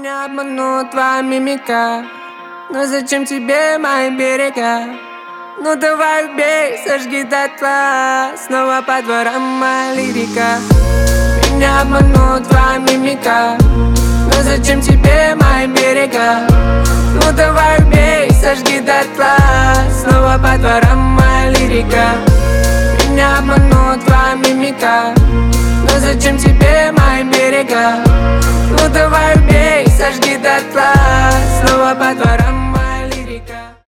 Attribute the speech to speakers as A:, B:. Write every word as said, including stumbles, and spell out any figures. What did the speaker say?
A: Меня обманут твоя мимика, но зачем тебе мои берега? Ну давай убей, сожги дотла, снова по дворам моя лирика. Меня обманут твоя мимика, но зачем тебе мои берега? Ну давай убей, сожги дотла, снова по дворам моя лирика. Меня обманут твоя мимика, но зачем тебе мои берега? Ну давай убей, сожги дотла, снова по дворам.